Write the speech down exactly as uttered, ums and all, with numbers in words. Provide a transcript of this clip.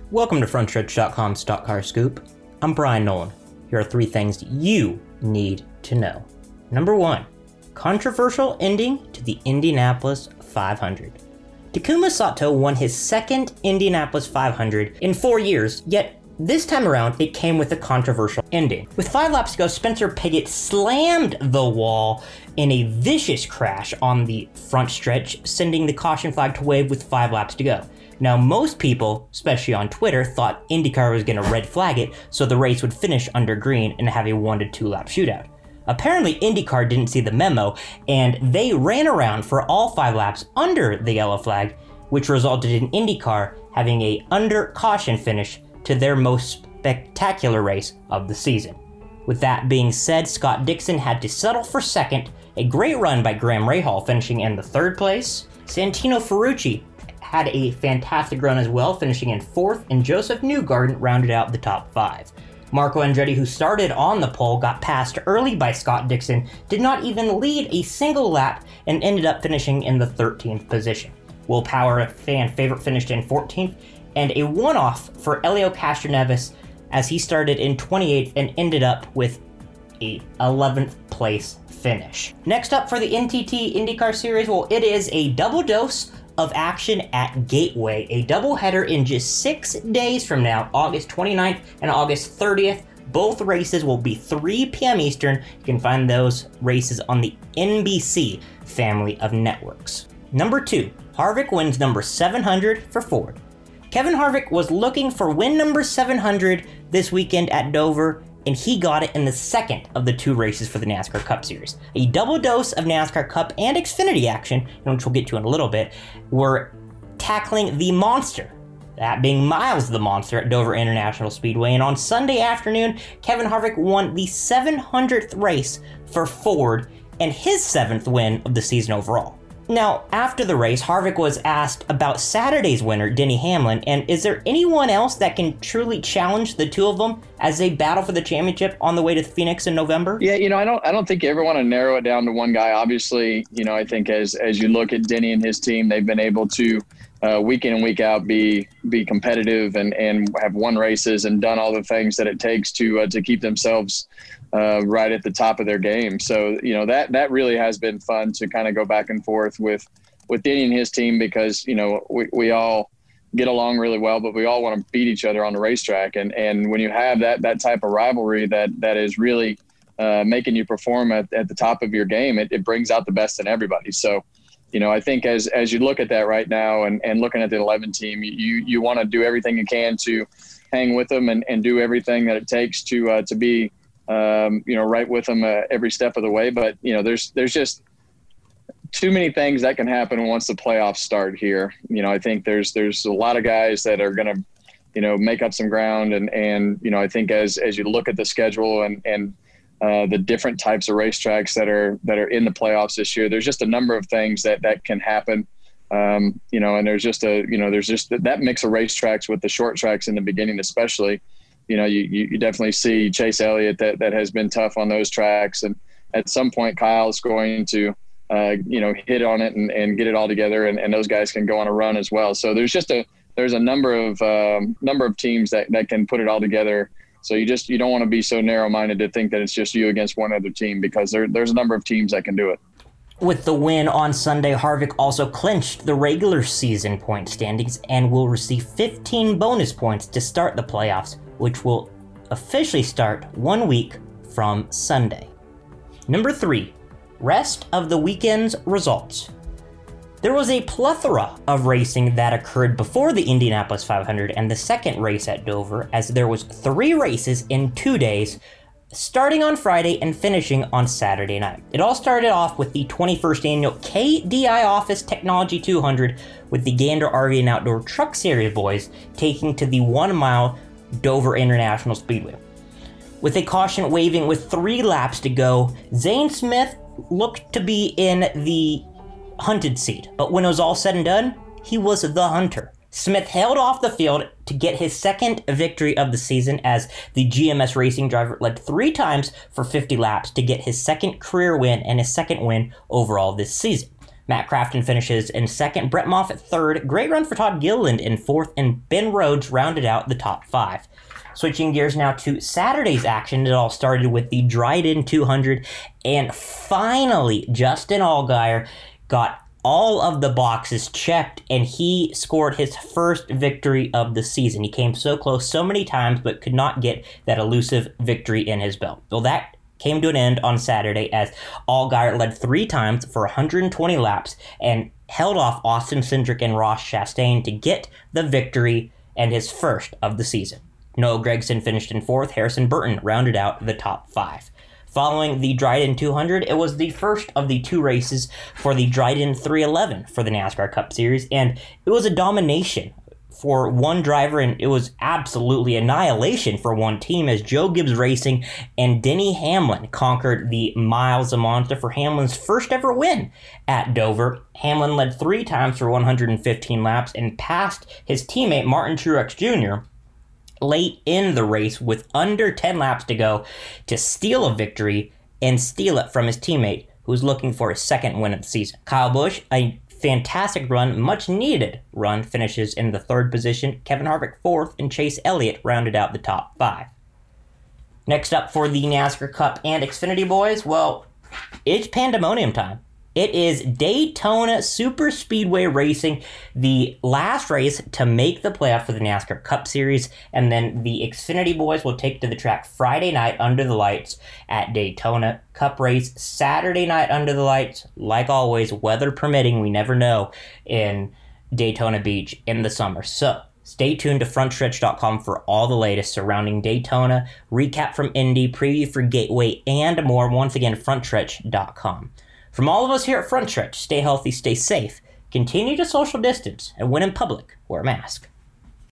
Welcome to front stretch dot com Stock Car Scoop. I'm Brian Nolan. Here are three things you need to know. Number one, controversial ending to the Indianapolis five hundred. Takuma Sato won his second Indianapolis five hundred in four years, yet this time around it came with a controversial ending. With five laps to go, Spencer Pigot slammed the wall in a vicious crash on the front stretch, sending the caution flag to wave with five laps to go. Now, most people, especially on Twitter, thought IndyCar was going to red flag it so the race would finish under green and have a one to two lap shootout. Apparently, IndyCar didn't see the memo, and they ran around for all five laps under the yellow flag, which resulted in IndyCar having a under caution finish to their most spectacular race of the season. With that being said, Scott Dixon had to settle for second, a great run by Graham Rahal finishing in the third place. Santino Ferrucci had a fantastic run as well, finishing in fourth, and Joseph Newgarden rounded out the top five. Marco Andretti, who started on the pole, got passed early by Scott Dixon, did not even lead a single lap, and ended up finishing in the thirteenth position. Will Power, a fan favorite, finished in fourteenth, and a one-off for Helio Castroneves as he started in twenty-eighth and ended up with a eleventh place finish. Next up for the N T T IndyCar Series, well, it is a double dose of action at Gateway, a doubleheader in just six days from now, August twenty-ninth and August thirtieth. Both races will be three p.m. Eastern. You can find those races on the N B C family of networks. Number two, Harvick wins number seven hundred for Ford. Kevin Harvick was looking for win number seven hundred this weekend at Dover, and he got it in the second of the two races for the NASCAR Cup Series. A double dose of NASCAR Cup and Xfinity action, which we'll get to in a little bit, were tackling the monster, that being Miles the Monster at Dover International Speedway. And on Sunday afternoon, Kevin Harvick won the seven hundredth race for Ford and his seventh win of the season overall. Now, after the race, Harvick was asked about Saturday's winner, Denny Hamlin, and is there anyone else that can truly challenge the two of them as they battle for the championship on the way to Phoenix in November? Yeah, you know, I don't I don't think you ever want to narrow it down to one guy. Obviously, you know, I think as as you look at Denny and his team, they've been able to uh, week in and week out be be competitive and, and have won races and done all the things that it takes to uh, to keep themselves uh, right at the top of their game. So, you know, that that really has been fun to kind of go back and forth with with Denny and his team because, you know, we, we all get along really well, but we all want to beat each other on the racetrack. And and when you have that that type of rivalry that that is really uh, making you perform at, at the top of your game, it, it brings out the best in everybody. So, you know, I think as as you look at that right now and, and looking at the eleven team, you you want to do everything you can to hang with them and, and do everything that it takes to uh, to be um, you know right with them uh, every step of the way. But you know, there's there's just too many things that can happen once the playoffs start here. You know, I think there's there's a lot of guys that are going to, you know, make up some ground. And, and you know, I think as as you look at the schedule and, and uh, the different types of racetracks that are that are in the playoffs this year, there's just a number of things that, that can happen. Um, you know, and there's just a, you know, there's just that mix of racetracks with the short tracks in the beginning especially. You know, you, you definitely see Chase Elliott that, that has been tough on those tracks. And at some point, Kyle's going to – Uh, you know, hit on it and, and get it all together, and, and those guys can go on a run as well. So there's just a there's a number of um, number of teams that, that can put it all together. So you just you don't want to be so narrow-minded to think that it's just you against one other team because there there's a number of teams that can do it. With the win on Sunday, Harvick also clinched the regular season point standings and will receive fifteen bonus points to start the playoffs, which will officially start one week from Sunday. Number three. Rest of the weekend's results. There was a plethora of racing that occurred before the Indianapolis five hundred and the second race at Dover, as there was three races in two days, starting on Friday and finishing on Saturday night. It all started off with the twenty-first annual K D I Office Technology two hundred, with the Gander R V and Outdoor Truck Series boys taking to the one-mile Dover International Speedway. With a caution waving with three laps to go, Zane Smith looked to be in the hunted seat, but when it was all said and done, he was the hunter. Smith held off the field to get his second victory of the season as the G M S Racing driver led three times for fifty laps to get his second career win and his second win overall this season. Matt Crafton finishes in second, Brett Moffitt third, great run for Todd Gilliland in fourth, and Ben Rhodes rounded out the top five. Switching gears now to Saturday's action, it all started with the Dryden two hundred, and finally Justin Allgaier got all of the boxes checked, and he scored his first victory of the season. He came so close so many times, but could not get that elusive victory in his belt. Well, that came to an end on Saturday as Allgaier led three times for one hundred twenty laps and held off Austin Cindric and Ross Chastain to get the victory and his first of the season. Noah Gragson finished in fourth. Harrison Burton rounded out the top five. Following the Dryden two hundred, it was the first of the two races for the Dryden three eleven for the NASCAR Cup Series, and it was a domination for one driver, and it was absolutely annihilation for one team as Joe Gibbs Racing and Denny Hamlin conquered the Miles of Monza for Hamlin's first ever win at Dover. Hamlin led three times for one hundred fifteen laps and passed his teammate Martin Truex Junior late in the race with under ten laps to go to steal a victory and steal it from his teammate who was looking for his second win of the season. Kyle Busch, a fantastic run, much needed run, finishes in the third position. Kevin Harvick fourth, and Chase Elliott rounded out the top five. Next up for the NASCAR Cup and Xfinity boys, well, it's pandemonium time. It is Daytona Superspeedway Racing, the last race to make the playoff for the NASCAR Cup Series, and then the Xfinity boys will take to the track Friday night under the lights at Daytona. Cup race Saturday night under the lights. Like always, weather permitting, we never know, in Daytona Beach in the summer. So stay tuned to front stretch dot com for all the latest surrounding Daytona, recap from Indy, preview for Gateway, and more. Once again, front stretch dot com. From all of us here at Front Stretch, stay healthy, stay safe, continue to social distance, and when in public, wear a mask.